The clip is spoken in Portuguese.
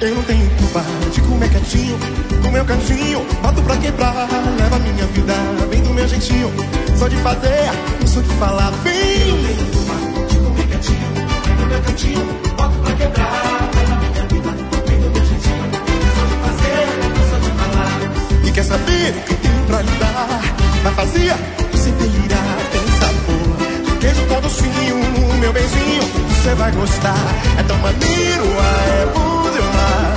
Eu não tenho culpa de comer quietinho, no meu cantinho, boto pra quebrar. Leva minha vida bem do meu jeitinho, sou de fazer, não sou de falar. Vem! Eu não tenho culpa de comer quietinho, no meu cantinho, boto pra quebrar. Leva minha vida bem do meu jeitinho, sou de fazer, não sou de falar. E quer saber o que eu tenho pra lhe dar? Na fazia, eu sempre irá, tem sabor. Queijo com docinho, meu beijinho, você vai gostar. É tão maneiro, é bom demais.